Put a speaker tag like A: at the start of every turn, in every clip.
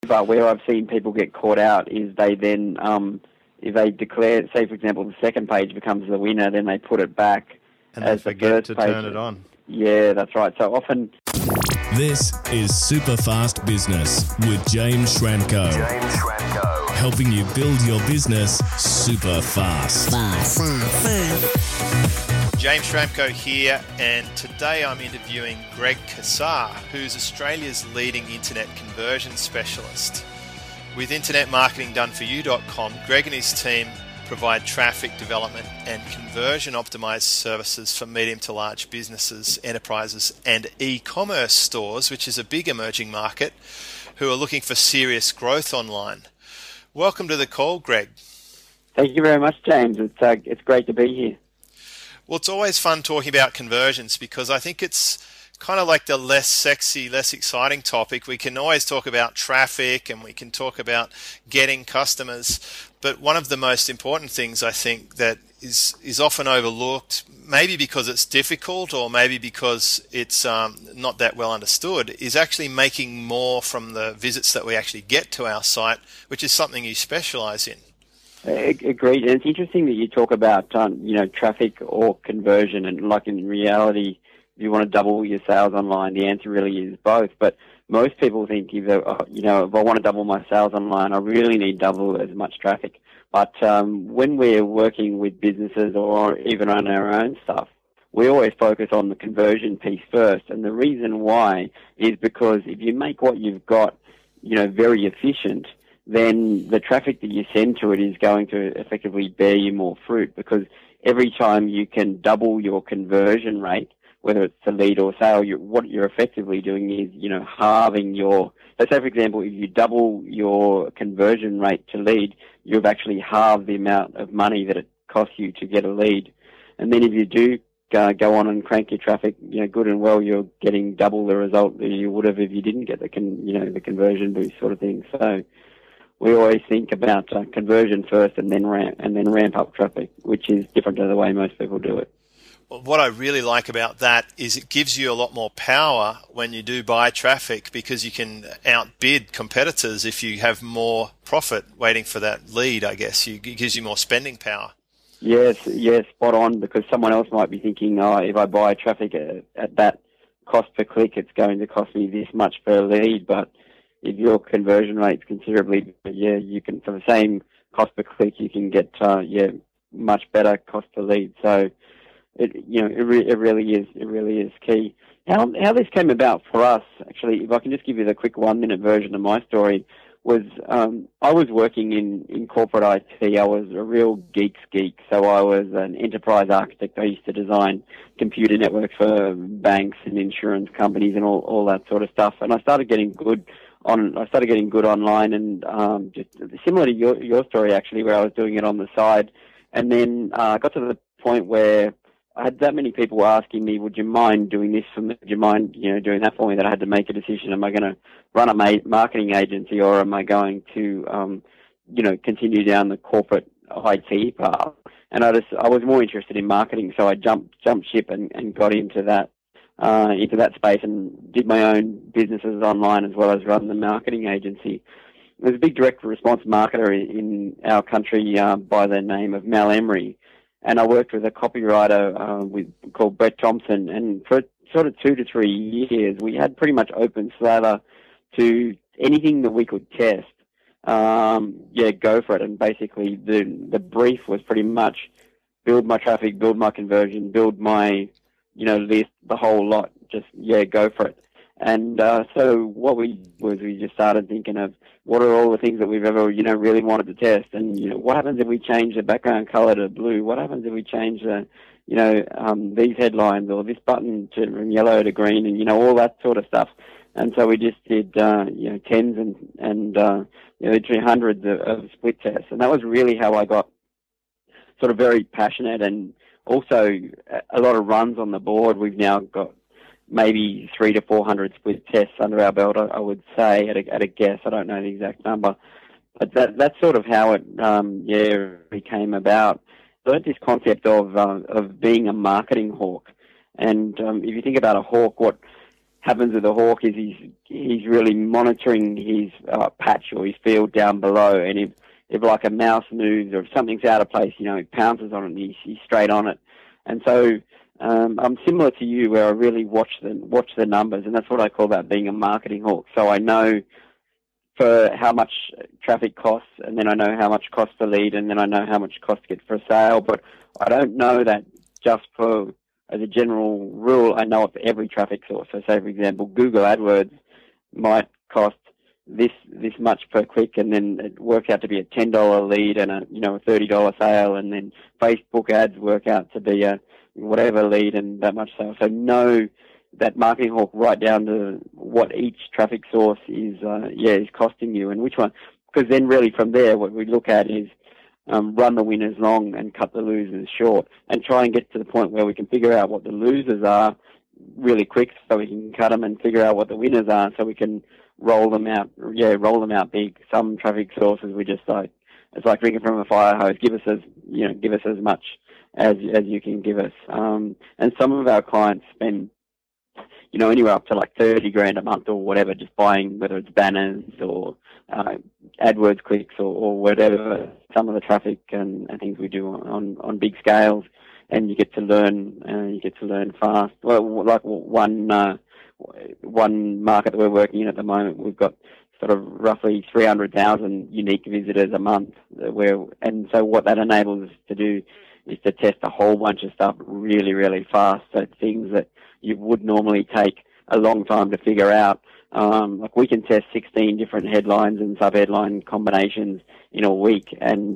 A: But where I've seen people get caught out is they then, if they declare, say for example, the second page becomes the winner, then they put it back
B: and
A: as
B: they
A: the
B: forget
A: first
B: to
A: page.
B: turn it on.
A: Yeah, that's right. So often...
C: This is Super Fast Business with James Schramko. Helping you build your business super fast.
B: James Schramko here, and today I'm interviewing Greg Cassar, who's Australia's leading internet conversion specialist. With internetmarketingdoneforyou.com, Greg and his team provide traffic development and conversion optimized services for medium to large businesses, enterprises and e-commerce stores, which is a big emerging market, who are looking for serious growth online. Welcome to the call, Greg.
A: Thank you very much, James. It's great to be here.
B: Well, it's always fun talking about conversions because I think it's kind of like the less sexy, less exciting topic. We can always talk about traffic and we can talk about getting customers. But one of the most important things I think that is often overlooked, maybe because it's difficult or maybe because it's not that well understood, is actually making more from the visits that we actually get to our site, which is something you specialize in.
A: Agreed. And it's interesting that you talk about, traffic or conversion. And like in reality, if you want to double your sales online, the answer really is both. But most people think, if I want to double my sales online, I really need double as much traffic. But when we're working with businesses or even on our own stuff, we always focus on the conversion piece first. And the reason why is because if you make what you've got, very efficient, then the traffic that you send to it is going to effectively bear you more fruit, because every time you can double your conversion rate, whether it's a lead or sale, what you're effectively doing is, halving your... So say, for example, if you double your conversion rate to lead, you've actually halved the amount of money that it costs you to get a lead. And then if you do go on and crank your traffic, good and well, you're getting double the result that you would have if you didn't get the conversion boost sort of thing. So we always think about conversion first and then ramp up traffic, which is different to the way most people do it.
B: Well, what I really like about that is it gives you a lot more power when you do buy traffic, because you can outbid competitors if you have more profit waiting for that lead, I guess. It gives you more spending power.
A: Yes, spot on, because someone else might be thinking, if I buy traffic at that cost per click, it's going to cost me this much per lead. But if your conversion rate's considerably, you can, for the same cost per click, you can get, much better cost per lead. So it really is key. How this came about for us, actually, if I can just give you the quick 1-minute version of my story, was I was working in corporate IT. I was a real geek. So I was an enterprise architect. I used to design computer networks for banks and insurance companies and all that sort of stuff. And I started getting good online, and just similar to your story, actually, where I was doing it on the side. And then I got to the point where I had that many people asking me, would you mind doing this for me? Would you mind, doing that for me, that I had to make a decision. Am I going to run a marketing agency, or am I going to, continue down the corporate IT path? And I was more interested in marketing, so I jumped ship and got into that space and did my own businesses online as well as run the marketing agency. There's a big direct response marketer in our country by the name of Mal Emery. And I worked with a copywriter called Brett Thompson, and for sort of 2 to 3 years, we had pretty much open slather to anything that we could test. Go for it. And basically, the brief was pretty much build my traffic, build my conversion, build my list, the whole lot. Just go for it. And so what we just started thinking of what are all the things that we've ever really wanted to test, and what happens if we change the background color to blue? What happens if we change the these headlines, or this button from yellow to green, and all that sort of stuff. And so we just did tens and literally hundreds of split tests, and that was really how I got sort of very passionate, and also a lot of runs on the board. We've now got maybe 300 to 400 split tests under our belt, I would say, at a guess. I don't know the exact number. But that's sort of how it came about. I learned this concept of being a marketing hawk. And if you think about a hawk, happens with the hawk is he's really monitoring his patch or his field down below, and if like a mouse moves or if something's out of place, he pounces on it and he's straight on it. And so I'm similar to you, where I really watch the numbers, and that's what I call that being a marketing hawk. So I know for how much traffic costs, and then I know how much costs per lead, and then I know how much costs to get for a sale. But I don't know that just as a general rule. I know it for every traffic source. So say, for example, Google AdWords might cost this much per click, and then it works out to be a $10 lead and a $30 sale, and then Facebook ads work out to be a whatever lead and that much sale. So know that marketing hawk right down to what each traffic source is costing you and which one. Because then really from there, what we look at is run the winners long and cut the losers short, and try and get to the point where we can figure out what the losers are really quick, so we can cut them, and figure out what the winners are, so we can roll them out big. Some traffic sources we just it's like drinking from a fire hose. Give us as much as you can give us. And some of our clients spend anywhere up to like $30,000 a month or whatever, just buying, whether it's banners or AdWords clicks or whatever, some of the traffic and things we do on big scales. And you get to learn fast. Well, like one market that we're working in at the moment, we've got sort of roughly 300,000 unique visitors a month. And so what that enables us to do is to test a whole bunch of stuff really, really fast. So things that you would normally take a long time to figure out. Like we can test 16 different headlines and sub-headline combinations in a week, and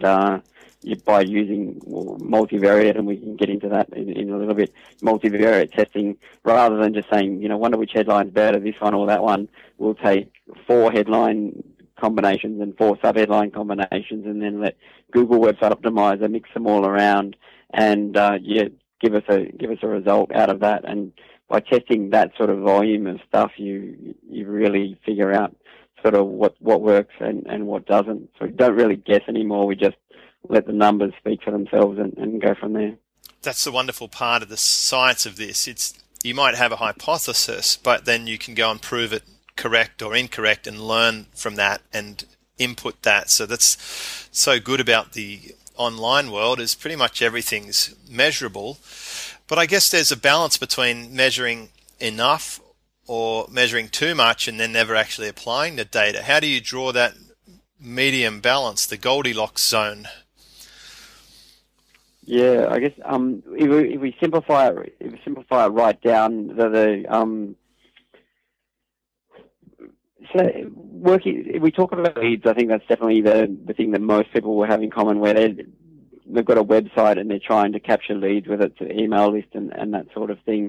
A: by using multivariate, and we can get into that in a little bit, multivariate testing, rather than just saying, wonder which headline's better, this one or that one. We'll take 4 headline combinations and 4 sub-headline combinations, and then let Google Website Optimizer mix them all around, and give us a result out of that. And by testing that sort of volume of stuff, you really figure out sort of what works and what doesn't. So we don't really guess anymore. We just let the numbers speak for themselves and go from there.
B: That's the wonderful part of the science of this. You might have a hypothesis, but then you can go and prove it correct or incorrect and learn from that and input that. So that's so good about the online world, is pretty much everything's measurable. But I guess there's a balance between measuring enough or measuring too much and then never actually applying the data. How do you draw that medium balance, the Goldilocks zone?
A: Yeah, I guess if we simplify it right down, if we talk about leads, I think that's definitely the thing that most people will have in common, where they've got a website and they're trying to capture leads, whether it's an email list and that sort of thing.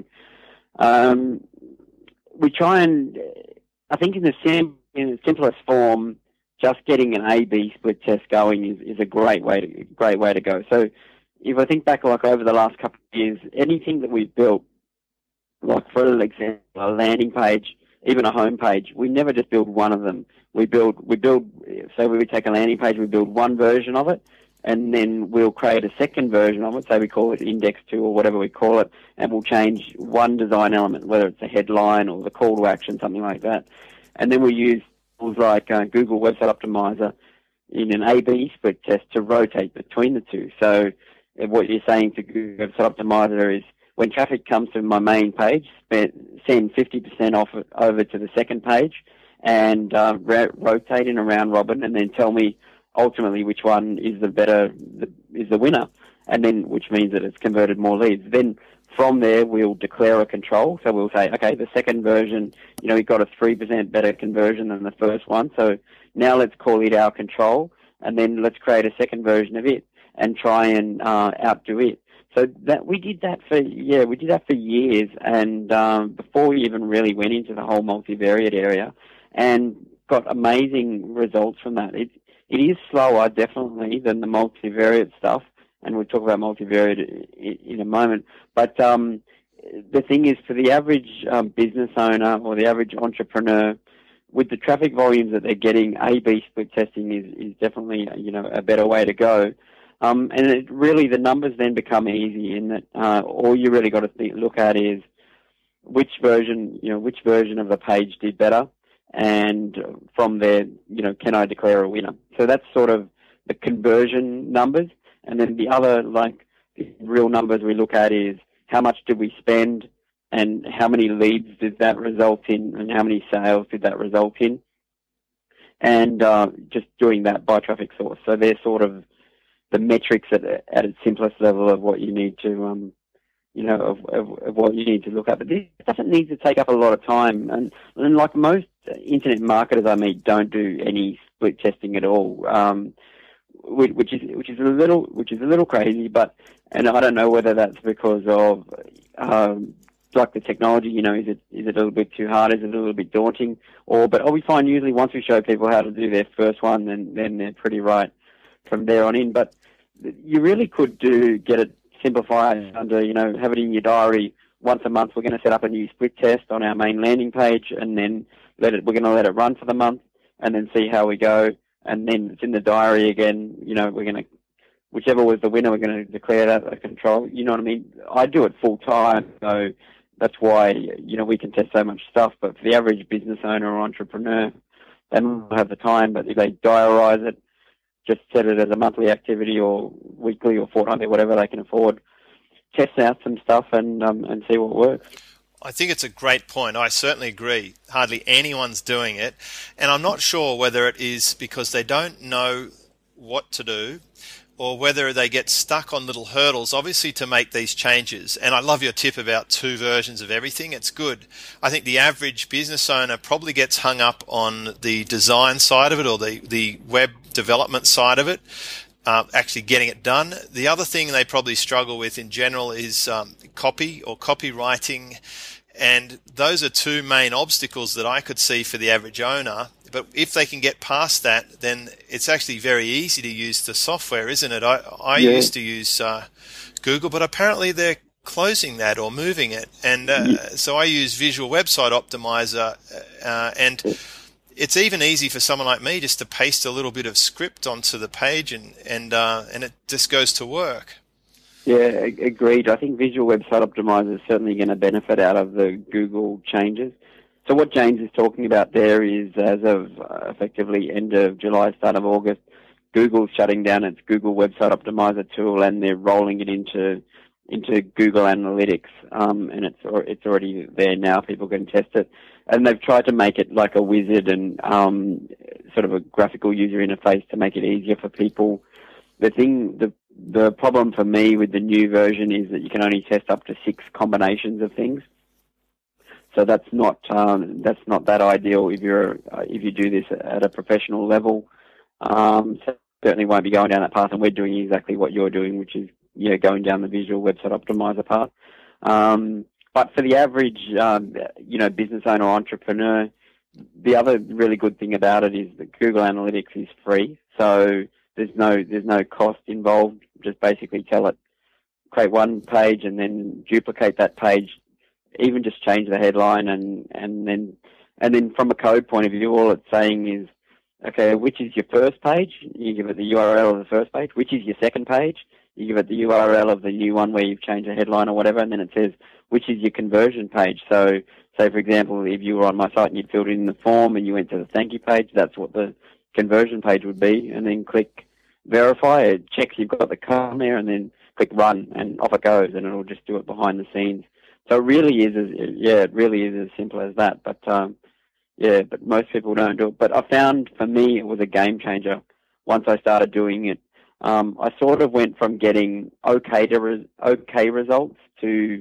A: We try and, I think in the simplest form, just getting an A/B split test going is a great way to go. So if I think back like over the last couple of years, anything that we've built, like for an example, a landing page, even a home page, we never just build one of them. We build, so we would take a landing page, we build one version of it, and then we'll create a second version of it, say we call it Index 2 or whatever we call it, and we'll change one design element, whether it's a headline or the call to action, something like that. And then we use tools like Google Website Optimizer in an A/B split test to rotate between the two. So what you're saying to Google Website Optimizer is, when traffic comes to my main page, send 50% off it over to the second page, and rotate in a round robin, and then tell me ultimately which one is the winner, and then which means that it's converted more leads. Then from there, we'll declare a control. So we'll say, okay, the second version, we got a 3% better conversion than the first one. So now let's call it our control, and then let's create a second version of it and try and outdo it. So we did that for years, and before we even really went into the whole multivariate area, and got amazing results from that. It is slower, definitely, than the multivariate stuff, and we'll talk about multivariate in a moment. But the thing is, for the average business owner or the average entrepreneur, with the traffic volumes that they're getting, A/B split testing is definitely a better way to go. And the numbers then become easy in that all you really got to look at is which version of the page did better, and from there, can I declare a winner? So that's sort of the conversion numbers. And then the other, like, the real numbers we look at is how much did we spend and how many leads did that result in and how many sales did that result in. And just doing that by traffic source. So they're sort of the metrics at its simplest level of what you need to, of what you need to look at. But this doesn't need to take up a lot of time. And like most internet marketers I meet don't do any split testing at all, which is a little crazy. And I don't know whether that's because of like the technology, is it a little bit too hard? Is it a little bit daunting? But we find usually once we show people how to do their first one, then they're pretty right from there on in. But you really could get it simplified under, have it in your diary. Once a month, we're going to set up a new split test on our main landing page, and then we're going to let it run for the month, and then see how we go. And then it's in the diary again. We're going to, whichever was the winner, we're going to declare that a control. You know what I mean? I do it full time, so that's why, we can test so much stuff. But for the average business owner or entrepreneur, they don't have the time, but if they diarise it, just set it as a monthly activity or weekly or fortnightly, whatever they can afford, test out some stuff and see what works.
B: I think it's a great point. I certainly agree. Hardly anyone's doing it. And I'm not sure whether it is because they don't know what to do or whether they get stuck on little hurdles, obviously, to make these changes. And I love your tip about 2 versions of everything. It's good. I think the average business owner probably gets hung up on the design side of it or the web development side of it, actually getting it done. The other thing they probably struggle with in general is copy or copywriting. And those are 2 main obstacles that I could see for the average owner. But if they can get past that, then it's actually very easy to use the software, isn't it? I used to use Google, but apparently they're closing that or moving it. And so I use Visual Website Optimizer, and it's even easy for someone like me just to paste a little bit of script onto the page and it just goes to work.
A: Yeah, agreed. I think Visual Website Optimizer is certainly going to benefit out of the Google changes. So what James is talking about there is, as of effectively end of July, start of August, Google's shutting down its Google Website Optimizer tool, and they're rolling it into Google Analytics, and it's already there now. People can test it, and they've tried to make it like a wizard and sort of a graphical user interface to make it easier for people. The problem for me with the new version is that you can only test up to 6 combinations of things. So that's not that ideal if you do this at a professional level. So certainly won't be going down that path, and we're doing exactly what you're doing, which is going down the Visual Website Optimizer path. But for the average business owner or entrepreneur, the other really good thing about it is that Google Analytics is free, so there's no cost involved. Just basically tell it, create one page and then duplicate that page. Even just change the headline and then from a code point of view, all it's saying is, okay, which is your first page? You give it the URL of the first page. Which is your second page? You give it the URL of the new one where you've changed the headline or whatever, and then it says, which is your conversion page? So, say for example, if you were on my site and you'd filled in the form and you went to the thank you page, that's what the conversion page would be, and then click verify. It checks you've got the code on there, and then click run, and off it goes, and it'll just do it behind the scenes. So it really is as simple as that. But but most people don't do it. But I found for me it was a game changer once I started doing it. I sort of went from getting okay results to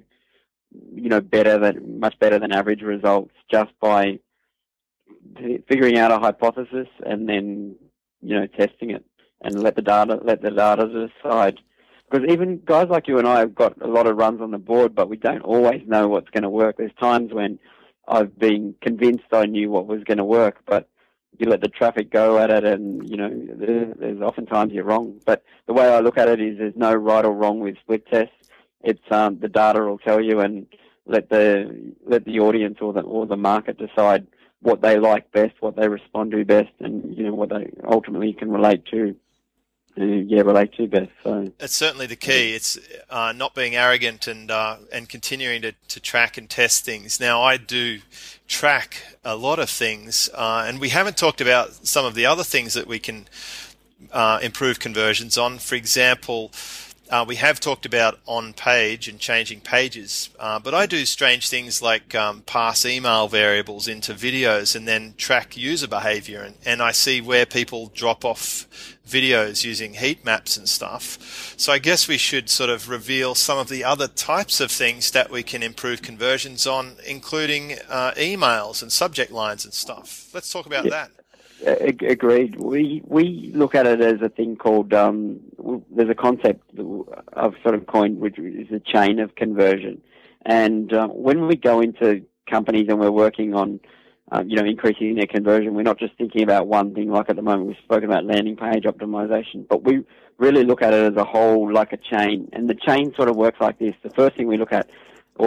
A: much better than average results just by figuring out a hypothesis and then testing it and let the data decide. Because even guys like you and I have got a lot of runs on the board, but we don't always know what's going to work. There's times when I've been convinced I knew what was going to work, but you let the traffic go at it, and there's oftentimes you're wrong. But the way I look at it is there's no right or wrong with split tests. It's the data will tell you, and let the audience or the market decide what they like best, what they respond to best, and what they ultimately can relate to. relate to, Beth. So
B: it's certainly the key. It's not being arrogant and continuing to track and test things. Now, I do track a lot of things, and we haven't talked about some of the other things that we can improve conversions on. For example, we have talked about on page and changing pages, but I do strange things like pass email variables into videos and then track user behavior, and I see where people drop off videos using heat maps and stuff. So I guess we should sort of reveal some of the other types of things that we can improve conversions on, including emails and subject lines and stuff. Let's talk about that.
A: Agreed. We look at it as a thing called, there's a concept I've sort of coined, which is a chain of conversion. And when we go into companies and we're working on, increasing their conversion, we're not just thinking about one thing. Like at the moment, we've spoken about landing page optimization, but we really look at it as a whole, like a chain. And the chain sort of works like this. The first thing we look at,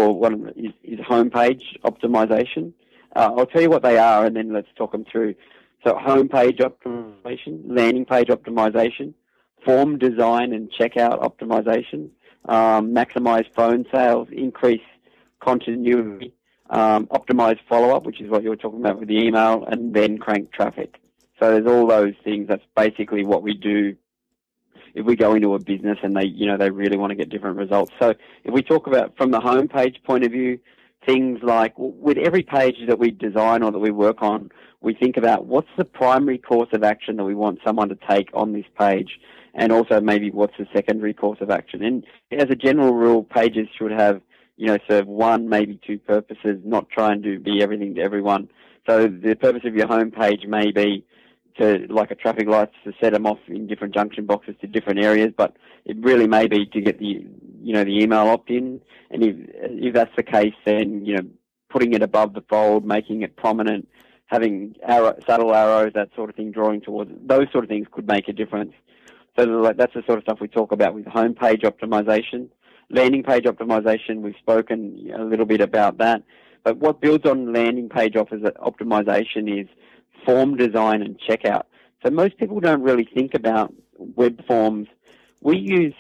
A: is homepage optimization. I'll tell you what they are, and then let's talk them through. So homepage optimization, landing page optimization, form design and checkout optimization, maximize phone sales, increase continuity, optimize follow-up, which is what you were talking about with the email, and then crank traffic. So there's all those things. That's basically what we do if we go into a business and they really want to get different results. So if we talk about from the homepage point of view, things like with every page that we design or that we work on, we think about what's the primary course of action that we want someone to take on this page, and also maybe what's the secondary course of action. And as a general rule, pages should have, serve one, maybe two purposes, not trying to be everything to everyone. So the purpose of your home page may be to, like a traffic lights, to set them off in different junction boxes to different areas, but it really may be to get the email opt-in. And if that's the case, then, putting it above the fold, making it prominent, having subtle arrows, that sort of thing, drawing towards it, those sort of things could make a difference. So that's the sort of stuff we talk about with homepage optimization. Landing page optimization, we've spoken a little bit about that. But what builds on landing page optimization is form design and checkout. So most people don't really think about web forms. We use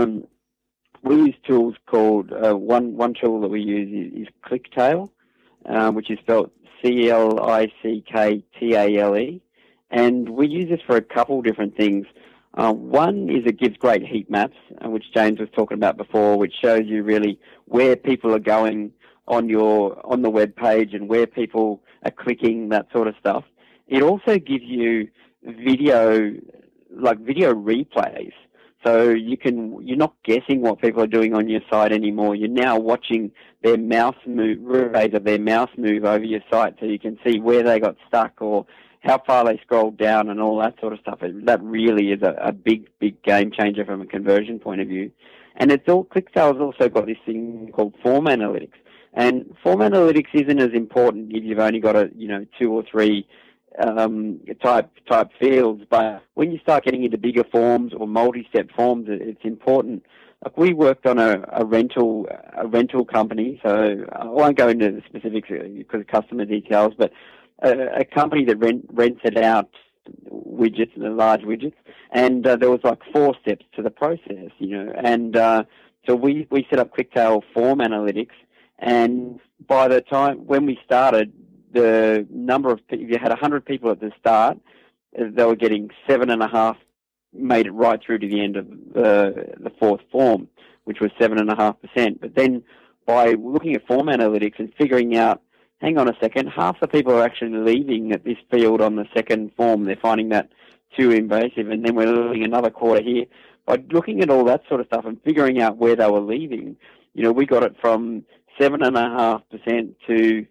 A: tools called, one tool that we use is ClickTale, which is spelled ClickTale, and we use this for a couple different things. One is it gives great heat maps, which James was talking about before, which shows you really where people are going on the web page and where people are clicking, that sort of stuff. It also gives you video replays. So you're not guessing what people are doing on your site anymore. You're now watching their mouse move, replays of their mouse move over your site, so you can see where they got stuck or how far they scrolled down and all that sort of stuff. That really is a big game changer from a conversion point of view. And ClickTale's also got this thing called form analytics. And form analytics isn't as important if you've only got 2 or 3 type fields, but when you start getting into bigger forms or multi-step forms, it's important. Like we worked on a rental company, so I won't go into the specifics because of customer details, but a company that rented out widgets, large widgets, and there was like 4 steps to the process, and so we set up ClickTale form analytics, and by the time when we started, the number of people, if you had 100 people at the start, they were getting 7.5, made it right through to the end of the 4th form, which was 7.5%. But then by looking at form analytics and figuring out, hang on a second, half the people are actually leaving at this field on the 2nd form. They're finding that too invasive, and then we're losing another quarter here. By looking at all that sort of stuff and figuring out where they were leaving, we got it from 7.5% to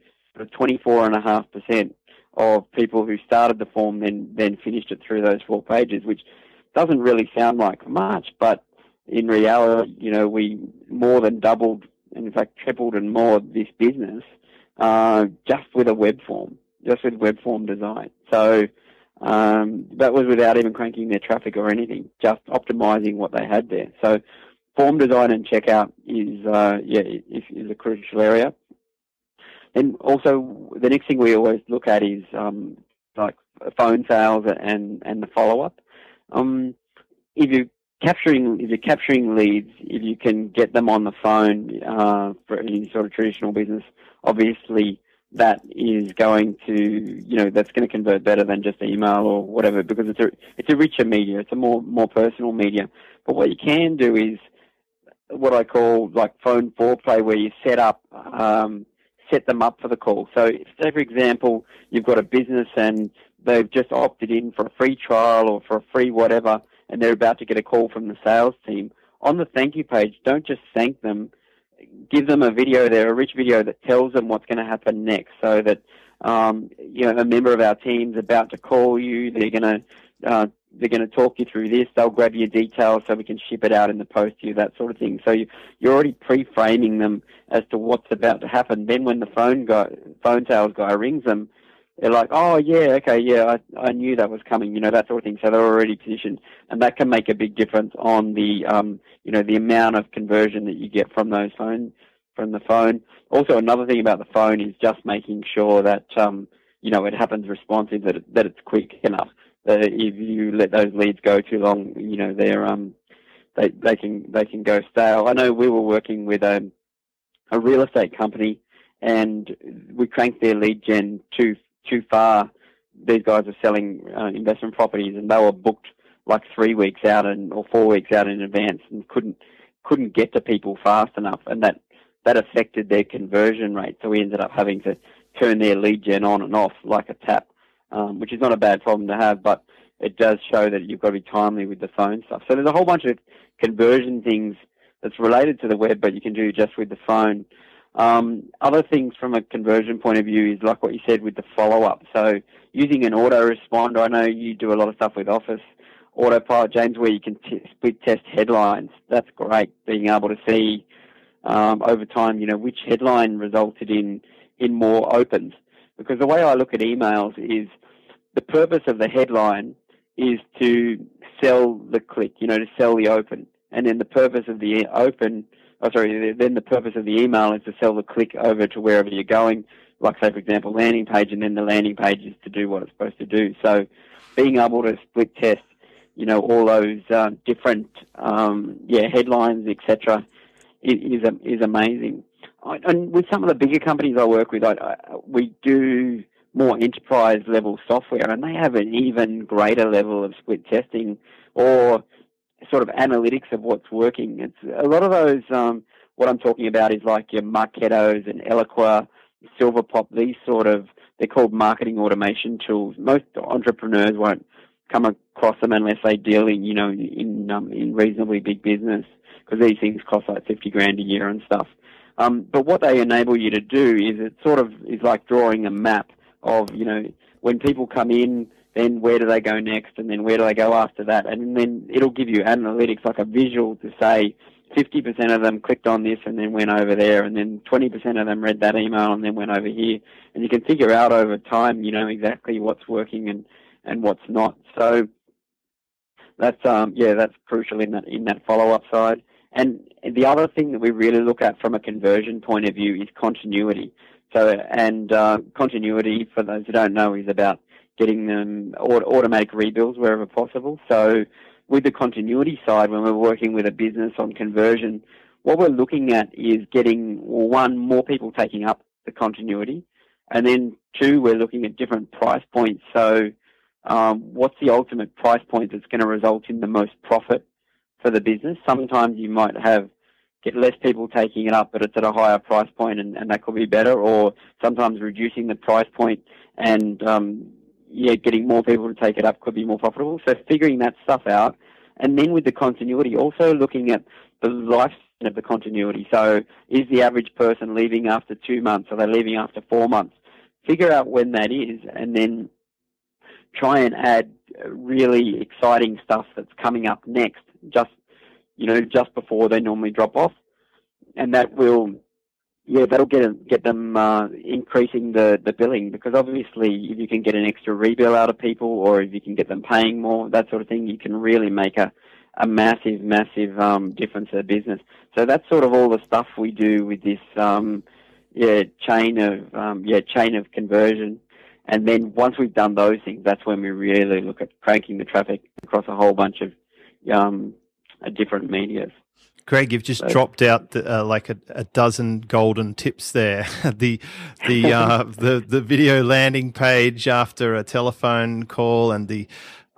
A: 24.5% of people who started the form then finished it through those 4 pages, which doesn't really sound like much, but in reality, we more than doubled, in fact tripled and more this business just with web form design. So that was without even cranking their traffic or anything, just optimizing what they had there. So form design and checkout is a crucial area. And also, the next thing we always look at is like phone sales and the follow-up. if you're capturing leads, if you can get them on the phone for any sort of traditional business, obviously that is going to, that's going to convert better than just email or whatever, because it's a richer media, it's a more personal media. But what you can do is what I call like phone foreplay, where you set them up for the call. So say, for example, you've got a business and they've just opted in for a free trial or for a free whatever, and they're about to get a call from the sales team. On the thank you page, don't just thank them. Give them a video there, a rich video that tells them what's going to happen next, so that a member of our team's about to call you. They're going to talk you through this. They'll grab your details so we can ship it out in the post to you, that sort of thing. So you're already pre-framing them as to what's about to happen. Then when the phone sales guy rings them, they're like, oh, yeah, okay, yeah, I knew that was coming, that sort of thing. So they're already positioned, and that can make a big difference on the, the amount of conversion that you get from the phone. Also, another thing about the phone is just making sure that, it happens responsive, that it's quick enough. That if you let those leads go too long, they can go stale. I know we were working with a real estate company, and we cranked their lead gen too far. These guys are selling investment properties, and they were booked like 3 weeks out or 4 weeks out in advance, and couldn't get to people fast enough, and that affected their conversion rate. So we ended up having to turn their lead gen on and off like a tap, which is not a bad problem to have, but it does show that you've got to be timely with the phone stuff. So there's a whole bunch of conversion things that's related to the web, but you can do just with the phone. Other things from a conversion point of view is like what you said with the follow-up. So using an autoresponder, I know you do a lot of stuff with Office Autopilot, James, where you can split test headlines. That's great, being able to see over time, which headline resulted in more opens. Because the way I look at emails is the purpose of the headline is to sell the click, to sell the open. And then the purpose of the then the purpose of the email is to sell the click over to wherever you're going, like, say, for example, landing page, and then the landing page is to do what it's supposed to do. So being able to split test, all those different headlines, etc., is amazing. And with some of the bigger companies I work with, we do more enterprise-level software, and they have an even greater level of split testing or sort of analytics of what's working. It's a lot of those. What I'm talking about is like your Marketos and Eloqua, Silverpop. These they're called marketing automation tools. Most entrepreneurs won't come across them unless they deal in reasonably big business, because these things cost like $50,000 a year and stuff. But what they enable you to do is it sort of is like drawing a map of when people come in, then where do they go next, and then where do they go after that? And then it'll give you analytics, like a visual, to say 50% of them clicked on this and then went over there, and then 20% of them read that email and then went over here. And you can figure out over time, exactly what's working and what's not. So that's crucial in that follow-up side. And the other thing that we really look at from a conversion point of view is continuity. So, continuity, for those who don't know, is about getting them automatic rebuilds wherever possible. So with the continuity side, when we're working with a business on conversion, what we're looking at is getting, one, more people taking up the continuity, and then two, we're looking at different price points. So what's the ultimate price point that's going to result in the most profit for the business? Sometimes you might get less people taking it up, but it's at a higher price point, and that could be better. Or sometimes reducing the price point and getting more people to take it up could be more profitable. So figuring that stuff out, and then with the continuity, also looking at the lifespan of the continuity. So is the average person leaving after 2 months? Are they leaving after 4 months? Figure out when that is, and then try and add really exciting stuff that's coming up next, just before they normally drop off, and that will, that'll get them increasing the billing, because obviously if you can get an extra rebill out of people, or if you can get them paying more, that sort of thing, you can really make a massive difference to the business. So that's sort of all the stuff we do with this chain of conversion. And then once we've done those things, that's when we really look at cranking the traffic across a whole bunch of different medias.
B: Greg, you've just dropped out like a dozen golden tips there. the video landing page after a telephone call, and the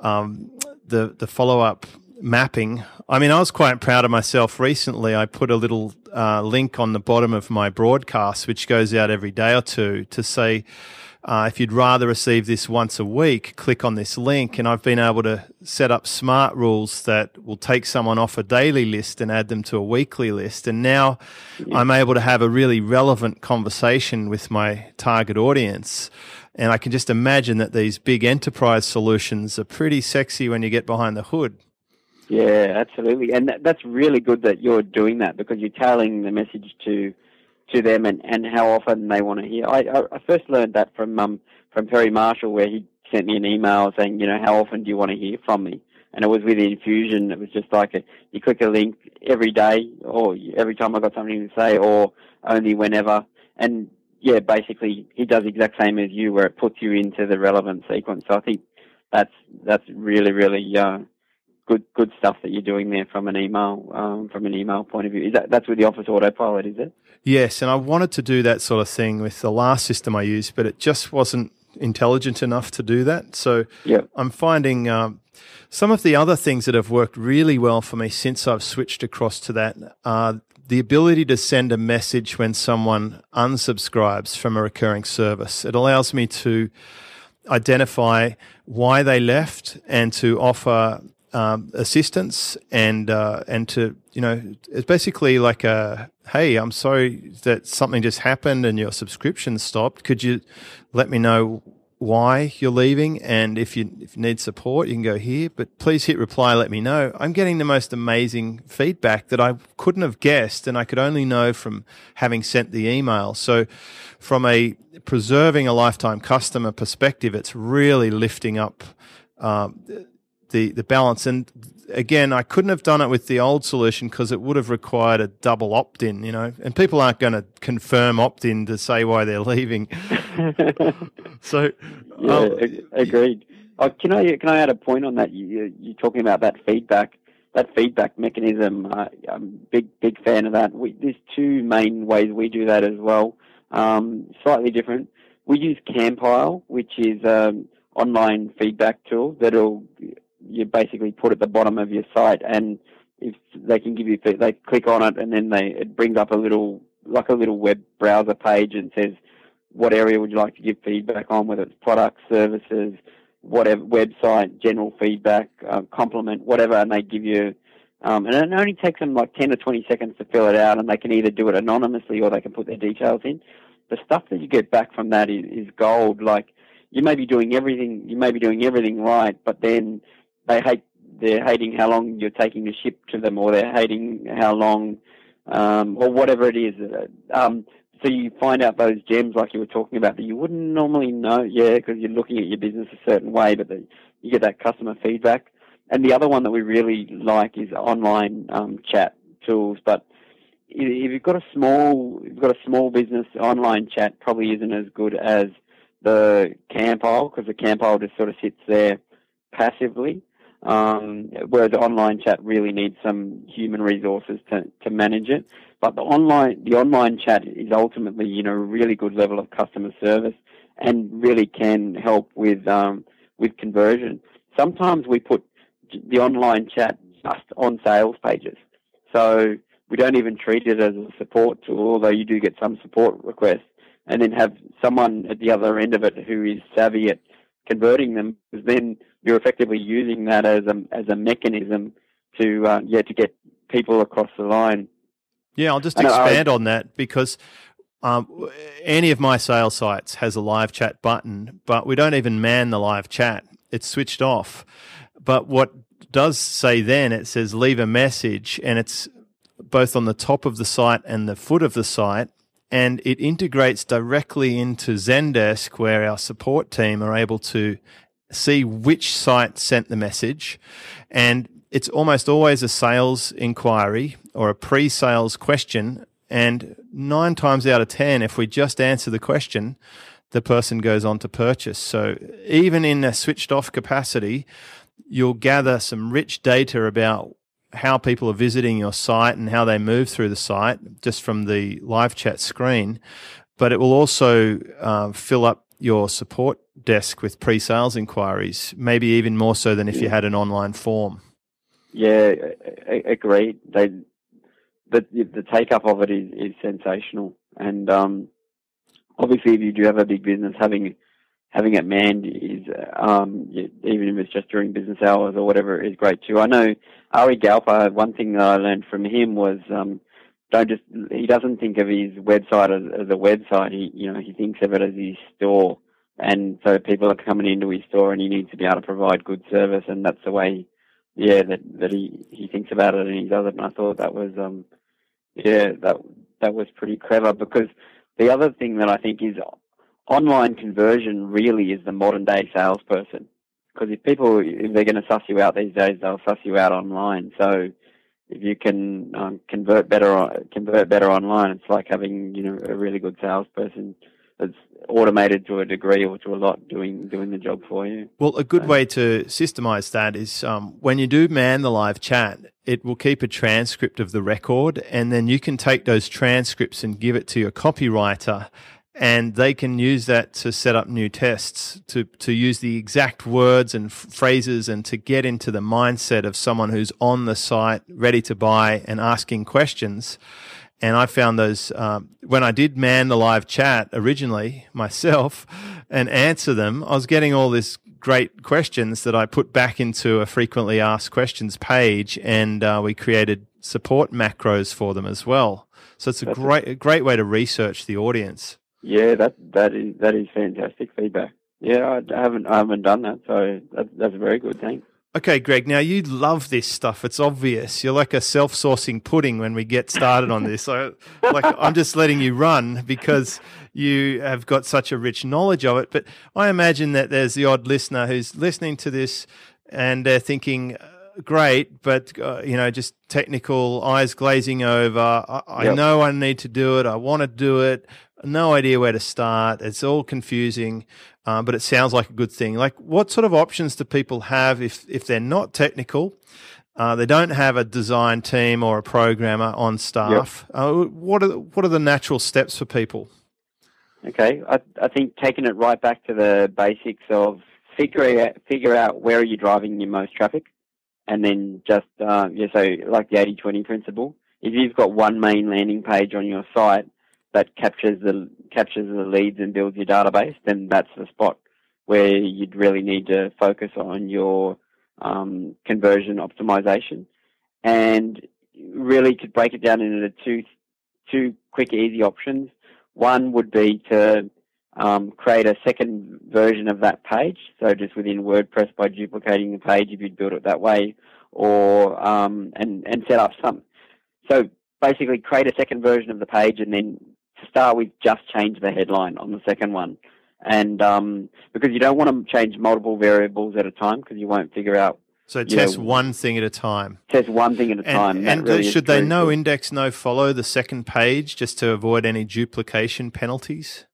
B: follow up mapping. I mean, I was quite proud of myself recently. I put a little link on the bottom of my broadcast, which goes out every day or two, to say, if you'd rather receive this once a week, click on this link. And I've been able to set up smart rules that will take someone off a daily list and add them to a weekly list. And now I'm able to have a really relevant conversation with my target audience. And I can just imagine that these big enterprise solutions are pretty sexy when you get behind the hood.
A: Yeah, absolutely. And that's really good that you're doing that, because you're tailoring the message to them and how often they want to hear. I first learned that from Perry Marshall, where he sent me an email saying, how often do you want to hear from me? And it was with Infusion. It was just like you click a link every day, or every time I got something to say, or only whenever. And yeah, basically he does the exact same as you, where it puts you into the relevant sequence. So I think that's really, really good stuff that you're doing there from an email point of view. That's with the Office Autopilot, is it?
B: Yes, and I wanted to do that sort of thing with the last system I used, but it just wasn't intelligent enough to do that. So I'm finding some of the other things that have worked really well for me since I've switched across to that are the ability to send a message when someone unsubscribes from a recurring service. It allows me to identify why they left and to offer assistance and to, it's basically like hey, I'm sorry that something just happened and your subscription stopped. Could you let me know why you're leaving? And if you need support, you can go here, but please hit reply, let me know. I'm getting the most amazing feedback that I couldn't have guessed, and I could only know from having sent the email. So from a preserving a lifetime customer perspective, it's really lifting up the balance. And again, I couldn't have done it with the old solution because it would have required a double opt-in, and people aren't going to confirm opt-in to say why they're leaving. So,
A: agreed. Can I add a point on that? You're talking about that feedback mechanism. I'm big fan of that. There's two main ways we do that as well. Slightly different. We use Campile, which is online feedback tool you basically put at the bottom of your site, and if they can give you, they click on it, and then it brings up a little web browser page and says, what area would you like to give feedback on, whether it's products, services, whatever, website, general feedback, compliment, whatever, and they give you, and it only takes them like 10 or 20 seconds to fill it out, and they can either do it anonymously or they can put their details in. The stuff that you get back from that is gold. Like, you may be doing everything right, but then they're hating how long you're taking to ship to them, or they're hating how long, or whatever it is. So you find out those gems like you were talking about that you wouldn't normally know, because you're looking at your business a certain way, but you get that customer feedback. And the other one that we really like is online chat tools. But if you've got a small business, online chat probably isn't as good as the Campile, because the Campile just sort of sits there passively. Whereas the online chat really needs some human resources to manage it. But the online chat is ultimately, a really good level of customer service and really can help with conversion. Sometimes we put the online chat just on sales pages. So we don't even treat it as a support tool, although you do get some support requests, and then have someone at the other end of it who is savvy at converting them, because then you're effectively using that as a mechanism to get people across the line.
B: Yeah, I'll just expand on that, because any of my sales sites has a live chat button, but we don't even man the live chat. It's switched off. But what does say then, it says leave a message, and it's both on the top of the site and the foot of the site, and it integrates directly into Zendesk, where our support team are able to see which site sent the message. And it's almost always a sales inquiry or a pre-sales question. And 9 times out of 10, if we just answer the question, the person goes on to purchase. So even in a switched off capacity, you'll gather some rich data about how people are visiting your site and how they move through the site just from the live chat screen. But it will also fill up your support desk with pre-sales inquiries, maybe even more so than if you had an online form.
A: Yeah, agreed. The take-up of it is sensational. And obviously, if you do have a big business, having it manned is, even if it's just during business hours or whatever, is great too. I know Ari Galpa, one thing that I learned from him was he doesn't think of his website as a website. He thinks of it as his store. And so people are coming into his store and he needs to be able to provide good service, and that's the way, that he thinks about it and he does it. And I thought that was, that was pretty clever, because the other thing that I think is online conversion really is the modern day salesperson. Because if they're going to suss you out these days, they'll suss you out online. So if you can convert better online, it's like having a really good salesperson that's automated to a degree or to a lot doing the job for you.
B: Well, a good way to systemize that is when you do man the live chat, it will keep a transcript of the record, and then you can take those transcripts and give it to your copywriter, and they can use that to set up new tests, to use the exact words and phrases and to get into the mindset of someone who's on the site, ready to buy and asking questions. And I found those, when I did man the live chat originally myself and answer them, I was getting all this great questions that I put back into a frequently asked questions page, and we created support macros for them as well. So it's a great way to research the audience.
A: Yeah, that is fantastic feedback. Yeah, I haven't done that, so that's very good. Thanks.
B: Okay, Greg, now you love this stuff. It's obvious. You're like a self-sourcing pudding when we get started on this. I'm just letting you run because you have got such a rich knowledge of it. But I imagine that there's the odd listener who's listening to this and they're thinking, great, but, just technical, eyes glazing over. I know I need to do it. I want to do it. No idea where to start. It's all confusing, but it sounds like a good thing. Like, what sort of options do people have if they're not technical? They don't have a design team or a programmer on staff. What are the natural steps for people?
A: Okay, I think taking it right back to the basics of figure out where are you driving your most traffic, and then just so like the 80-20 principle. If you've got one main landing page on your site that captures the leads and builds your database, then that's the spot where you'd really need to focus on your conversion optimization. And really could break it down into two quick, easy options. One would be to create a second version of that page, so just within WordPress by duplicating the page if you'd build it that way, or and set up some. So basically create a second version of the page, and then to start with, just change the headline on the second one. And because you don't want to change multiple variables at a time, because you won't figure out.
B: So test one thing at a time.
A: Test one thing at a time.
B: And really should they no index, no follow the second page just to avoid any duplication penalties?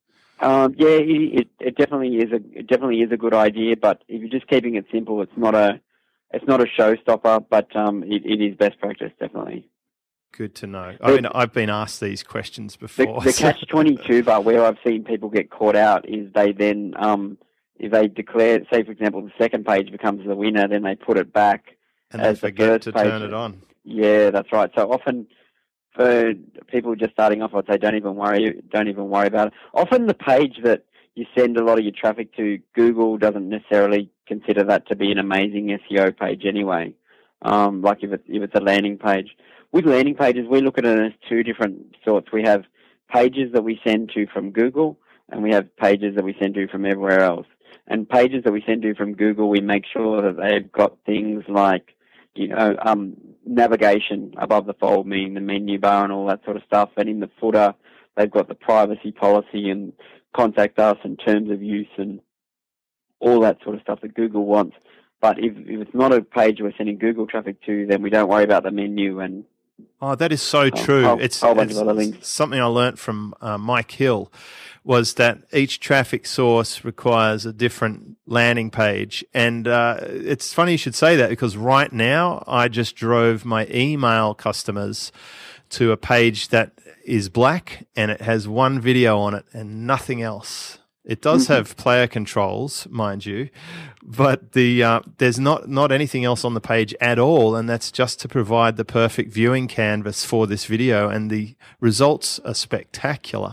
A: It definitely is a good idea. But if you're just keeping it simple, it's not a showstopper. But it is best practice, definitely.
B: Good to know. I've been asked these questions before.
A: The catch-22, but where I've seen people get caught out is they then, if they declare, say for example, the second page becomes the winner, then they put it back
B: and they forget to turn it on.
A: Yeah, that's right. So often for people just starting off, I'd say don't even worry about it. Often the page that you send a lot of your traffic to, Google doesn't necessarily consider that to be an amazing SEO page anyway. Like if it's a landing page. With landing pages, we look at it as two different sorts. We have pages that we send to from Google, and we have pages that we send to from everywhere else. And pages that we send to from Google, we make sure that they've got things like, navigation above the fold, meaning the menu bar and all that sort of stuff. And in the footer, they've got the privacy policy and contact us and terms of use and all that sort of stuff that Google wants. But if it's not a page we're sending Google traffic to, then we don't worry about the menu and
B: Oh, that is so true. It's
A: bunch of other links.
B: Something I learnt from Mike Hill was that each traffic source requires a different landing page. And it's funny you should say that, because right now I just drove my email customers to a page that is black and it has one video on it and nothing else. It does have player controls, mind you, but there's not anything else on the page at all, and that's just to provide the perfect viewing canvas for this video, and the results are spectacular.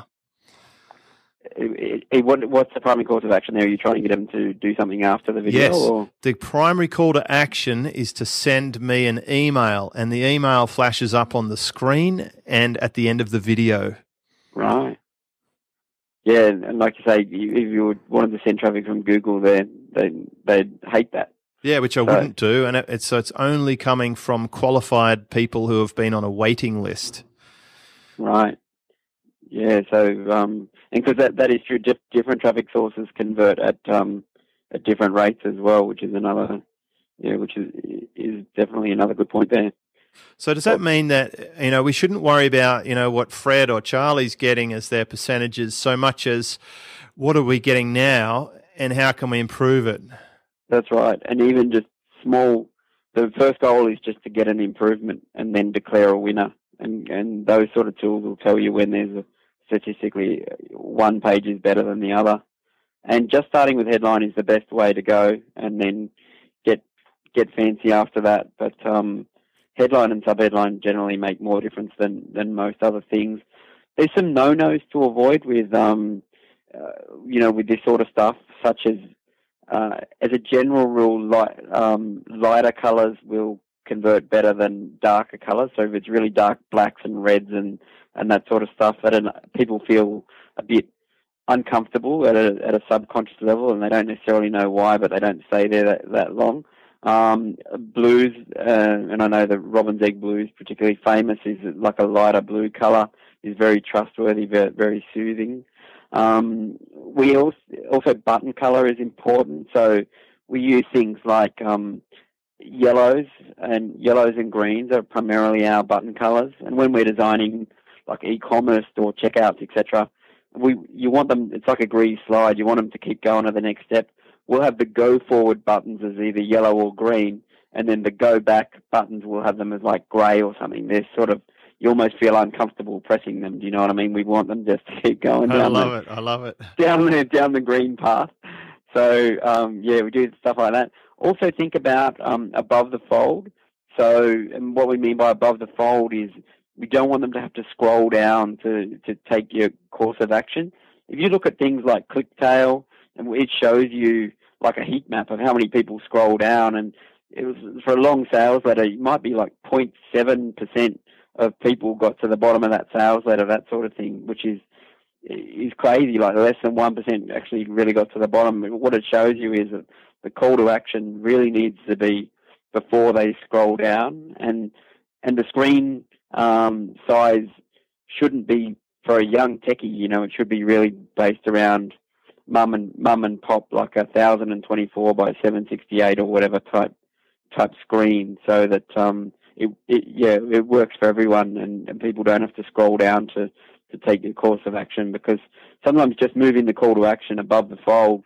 A: What's the primary call to action there? Are you trying to get them to do something after the video?
B: Yes,
A: or?
B: The primary call to action is to send me an email, and the email flashes up on the screen and at the end of the video.
A: Right. Yeah, and like you say, if you wanted to send traffic from Google, they'd hate that.
B: Yeah, which I wouldn't do, and it's only coming from qualified people who have been on a waiting list.
A: Right. Yeah. So, and because that is true, different traffic sources convert at different rates as well, which is another, which is definitely another good point there.
B: So does that mean that, we shouldn't worry about, what Fred or Charlie's getting as their percentages so much as what are we getting now and how can we improve it?
A: That's right. And even just the first goal is just to get an improvement and then declare a winner. And those sort of tools will tell you when there's statistically one page is better than the other. And just starting with headline is the best way to go, and then get fancy after that. But headline and subheadline generally make more difference than most other things. There's some no-nos to avoid with, with this sort of stuff, such as a general rule, lighter colours will convert better than darker colours. So if it's really dark blacks and reds and that sort of stuff, people feel a bit uncomfortable at a subconscious level, and they don't necessarily know why, but they don't stay there that long. Blues, and I know the Robin's Egg blue is particularly famous, is like a lighter blue colour, is very trustworthy, very, very soothing. We also button colour is important, so we use things like yellows and greens are primarily our button colours, and when we're designing like e-commerce or checkouts, etc., you want them, it's like a grease slide, you want them to keep going to the next step. We'll have the go forward buttons as either yellow or green, and then the go back buttons we'll have them as like grey or something. They're sort of, you almost feel uncomfortable pressing them. Do you know what I mean? We want them just to keep going down.
B: I love it.
A: Down the green path. So we do stuff like that. Also think about above the fold. So, and what we mean by above the fold is we don't want them to have to scroll down to take your course of action. If you look at things like ClickTail, and it shows you like a heat map of how many people scroll down, and it was for a long sales letter, it might be like 0.7% of people got to the bottom of that sales letter, that sort of thing, which is crazy. Like less than 1% actually really got to the bottom. What it shows you is that the call to action really needs to be before they scroll down, and the screen size shouldn't be for a young techie. It should be really based around mum and pop, like 1024 by 768 or whatever type screen, so that it works for everyone, and people don't have to scroll down to take your course of action, because sometimes just moving the call to action above the fold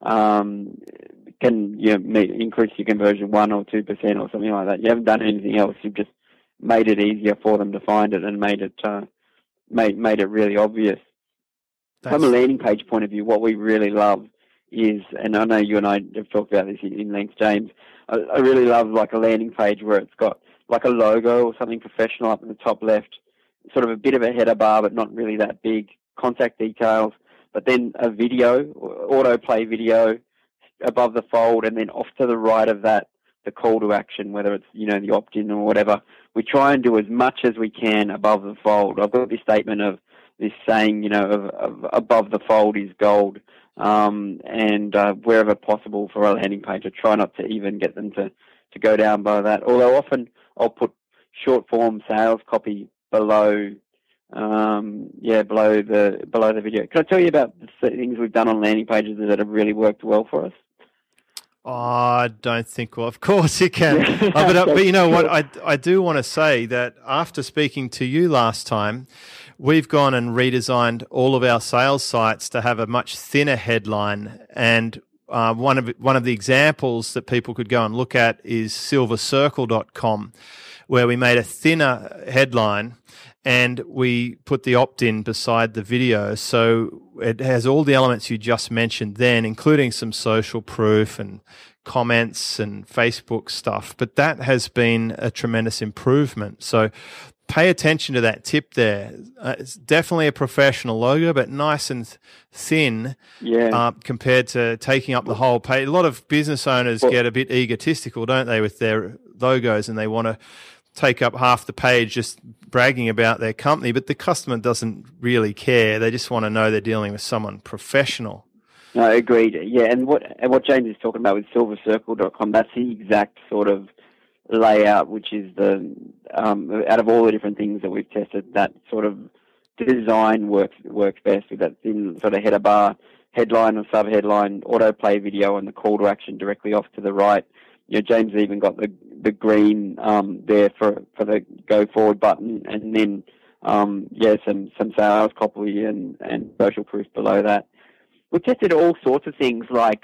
A: can increase your conversion 1 or 2% or something like that. You haven't done anything else. You've just made it easier for them to find it and made it really obvious. From a landing page point of view, what we really love is, and I know you and I have talked about this in length, James, I really love like a landing page where it's got like a logo or something professional up in the top left, sort of a bit of a header bar, but not really that big, contact details, but then a video, autoplay video above the fold, and then off to the right of that, the call to action, whether it's, the opt-in or whatever. We try and do as much as we can above the fold. I've got this statement of this saying, of above the fold is gold. And wherever possible for a landing page, I try not to even get them to go down by that. Although often I'll put short form sales copy below the video. Can I tell you about the things we've done on landing pages that have really worked well for us?
B: Oh, I don't think. Well, of course you can. But you know what? I do want to say that after speaking to you last time, we've gone and redesigned all of our sales sites to have a much thinner headline. And one of the examples that people could go and look at is silvercircle.com, where we made a thinner headline and we put the opt-in beside the video. So it has all the elements you just mentioned then, including some social proof and comments and Facebook stuff. But that has been a tremendous improvement. So pay attention to that tip there. It's definitely a professional logo, but nice and thin compared to taking up the whole page. A lot of business owners get a bit egotistical, don't they, with their logos, and they want to take up half the page just bragging about their company, but the customer doesn't really care. They just want to know they're dealing with someone professional.
A: No, agreed. Yeah, and what James is talking about with silvercircle.com, that's the exact sort of layout, which is the out of all the different things that we've tested, that sort of design works best with that thin sort of header bar, headline or subheadline, autoplay video, and the call to action directly off to the right. You know, James even got the green there for the go forward button, and then some sales copy and social proof below that. We tested all sorts of things like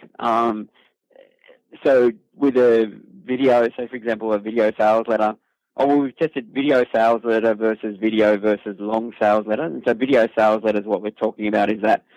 A: so with a video, so for example a video sales letter. We've tested video sales letter versus video versus long sales letter. And so video sales letter is what we're talking about, is that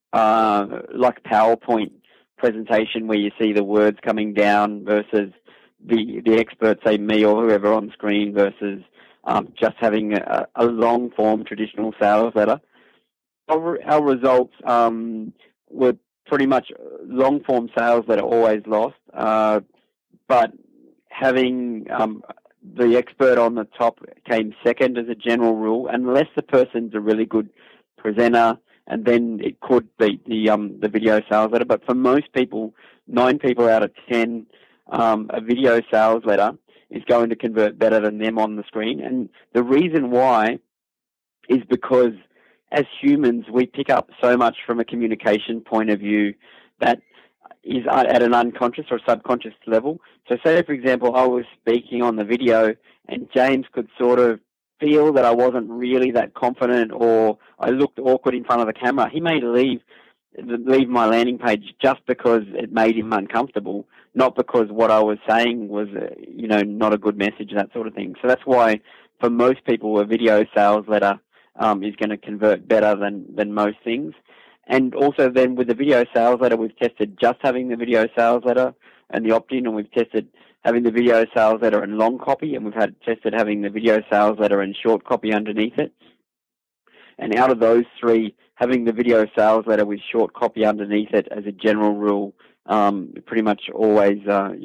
A: like PowerPoint presentation where you see the words coming down versus the expert, say me or whoever on screen, versus just having a long form traditional sales letter. Our results were pretty much long form sales letter always lost, but having the expert on the top came second as a general rule, unless the person's a really good presenter, and then it could beat the video sales letter. But for most people, 9 people out of 10, a video sales letter is going to convert better than them on the screen. And the reason why is because as humans, we pick up so much from a communication point of view that is at an unconscious or subconscious level. So say, for example, I was speaking on the video and James could sort of feel that I wasn't really that confident, or I looked awkward in front of the camera. He may leave my landing page just because it made him uncomfortable, not because what I was saying was, not a good message, that sort of thing. So that's why for most people, a video sales letter is going to convert better than most things. And also then with the video sales letter, we've tested just having the video sales letter and the opt-in, and we've tested having the video sales letter and long copy, and we've tested having the video sales letter and short copy underneath it. And out of those 3, having the video sales letter with short copy underneath it as a general rule pretty much always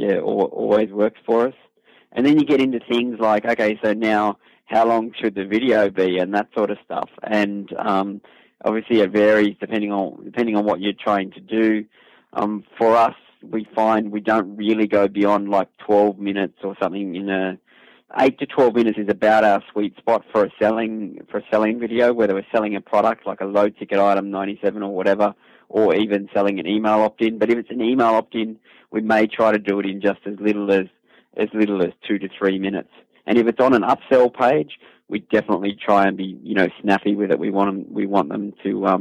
A: works for us. And then you get into things like, okay, so now how long should the video be, and that sort of stuff. And obviously it varies depending on what you're trying to do. For us, we find we don't really go beyond like 12 minutes or something. 8 to 12 minutes is about our sweet spot for a selling video, whether we're selling a product like a low ticket item 97 or whatever, or even selling an email opt-in. But if it's an email opt-in, we may try to do it in just as little as 2 to 3 minutes. And if it's on an upsell page, we definitely try and be, snappy with it. We want them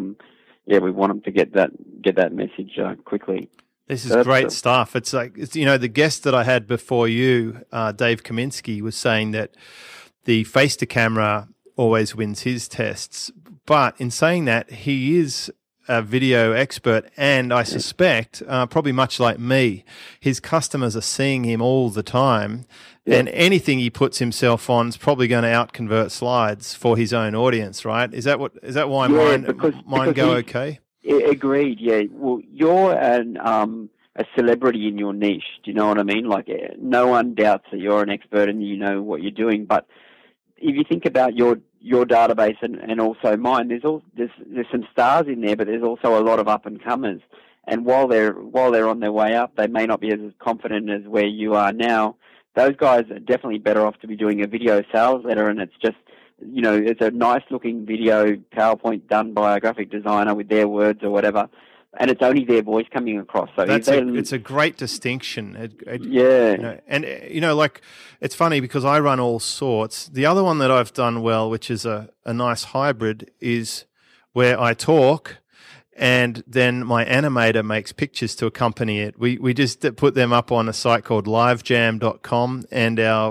A: to get that message quickly.
B: This is great stuff. It's like, the guest that I had before you, Dave Kaminsky, was saying that the face-to-camera always wins his tests. But in saying that, he is a video expert, and I suspect, probably much like me, his customers are seeing him all the time, and anything he puts himself on is probably going to out-convert slides for his own audience, right? Is that why mine go okay?
A: Agreed. Yeah. Well, you're a celebrity in your niche. Do you know what I mean? Like, no one doubts that you're an expert and you know what you're doing. But if you think about your database and also mine, there's some stars in there, but there's also a lot of up and comers. And while they're on their way up, they may not be as confident as where you are now. Those guys are definitely better off to be doing a video sales letter, and it's just, it's a nice looking video PowerPoint done by a graphic designer with their words or whatever. and it's only their voice coming across. So
B: it's a great distinction.
A: Yeah.
B: And like, it's funny because I run all sorts. The other one that I've done well, which is a nice hybrid, is where I talk and then my animator makes pictures to accompany it. We just put them up on a site called livejam.com and our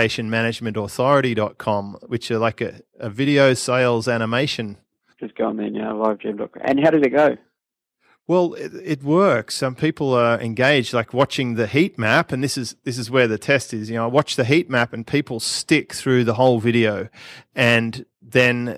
B: reputationmanagementauthority.com, which are like a video sales animation.
A: Just go on there now, livejam.com. And how did it go?
B: Well, it works. Some people are engaged, like watching the heat map, and this is where the test is. I watch the heat map, and people stick through the whole video, and then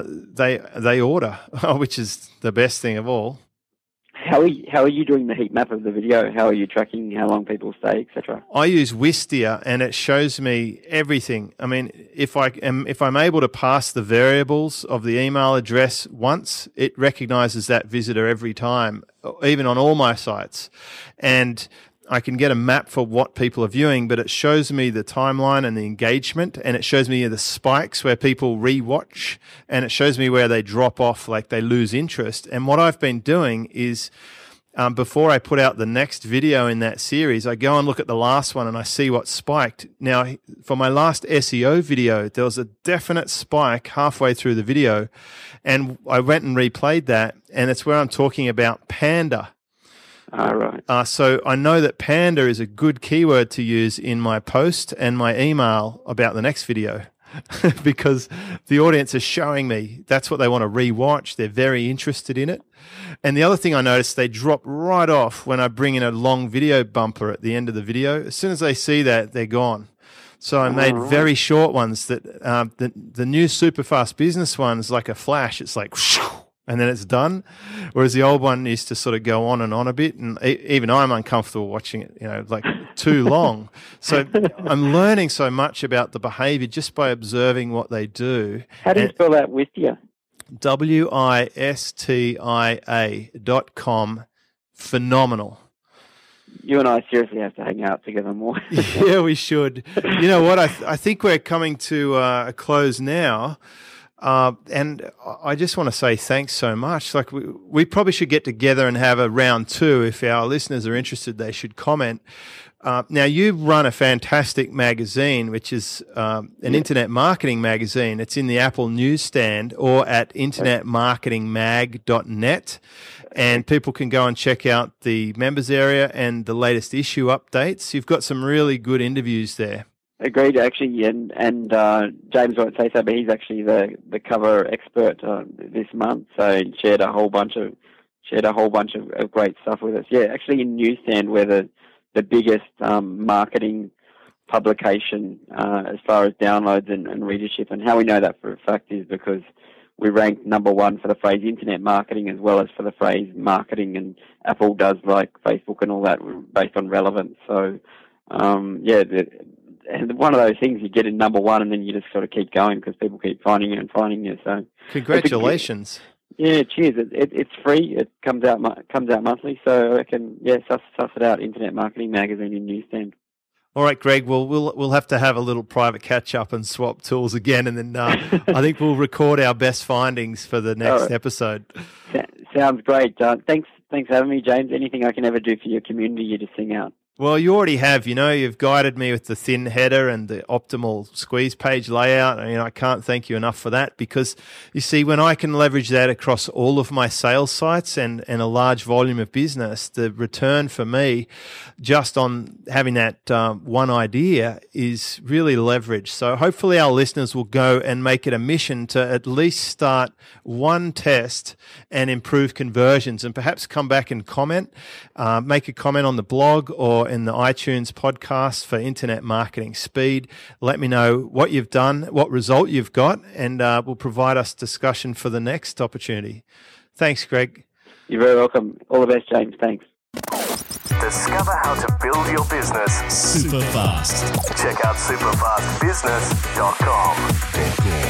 B: they order, which is the best thing of all.
A: How are you doing the heat map of the video? How are you tracking how long people stay, etc.?
B: I use Wistia, and it shows me everything. I mean, if I'm able to pass the variables of the email address once, it recognizes that visitor every time, even on all my sites. And I can get a map for what people are viewing, but it shows me the timeline and the engagement, and it shows me the spikes where people rewatch, and it shows me where they drop off, like they lose interest. And what I've been doing is, before I put out the next video in that series, I go and look at the last one and I see what spiked. Now, for my last SEO video, there was a definite spike halfway through the video, and I went and replayed that, and it's where I'm talking about Panda.
A: Right.
B: So I know that Panda is a good keyword to use in my post and my email about the next video because the audience is showing me that's what they want to rewatch. They're very interested in it. And the other thing I noticed, they drop right off when I bring in a long video bumper at the end of the video. As soon as they see that, they're gone. So I made very short ones that the new Superfast Business one is like a flash. It's like whoosh, and then it's done. Whereas the old one used to sort of go on and on a bit, and even I'm uncomfortable watching it, like too long. So I'm learning so much about the behavior just by observing what they do.
A: How do you spell that, Wistia? WISTIA.com. Phenomenal. You and I seriously have to hang out together more.
B: Yeah, we should. You know what? I think we're coming to a close now. And I just want to say thanks so much. Like we probably should get together and have a round 2. If our listeners are interested, they should comment. Now you run a fantastic magazine, which is an internet marketing magazine. It's in the Apple newsstand or at internetmarketingmag.net. And people can go and check out the members area and the latest issue updates. You've got some really good interviews there.
A: Agreed, actually, and James won't say so, but he's actually the cover expert this month. So he shared a whole bunch of great stuff with us. Yeah, actually, in Newsstand, we're the biggest marketing publication as far as downloads and readership. And how we know that for a fact is because we ranked number 1 for the phrase internet marketing as well as for the phrase marketing, and Apple does like Facebook and all that based on relevance. So and one of those things, you get in number 1 and then you just sort of keep going because people keep finding you. So
B: congratulations.
A: Yeah, cheers. It's free. It comes out monthly. So I reckon, suss it out. Internet Marketing Magazine in Newsstand.
B: All right, Greg. Well, we'll have to have a little private catch up and swap tools again, and then I think we'll record our best findings for the next episode.
A: Sounds great. Thanks for having me, James. Anything I can ever do for your community, you just sing out.
B: Well, you already have. You've guided me with the thin header and the optimal squeeze page layout. I can't thank you enough for that because, you see, when I can leverage that across all of my sales sites and a large volume of business, the return for me just on having that one idea is really leveraged. So hopefully our listeners will go and make it a mission to at least start one test and improve conversions, and perhaps come back and comment, make a comment on the blog or in the iTunes podcast for Internet Marketing Speed. Let me know what you've done, what result you've got, and will provide us discussion for the next opportunity. Thanks, Greg.
A: You're very welcome. All the best, James. Thanks.
D: Discover how to build your business
C: super fast.
D: Check out superfastbusiness.com.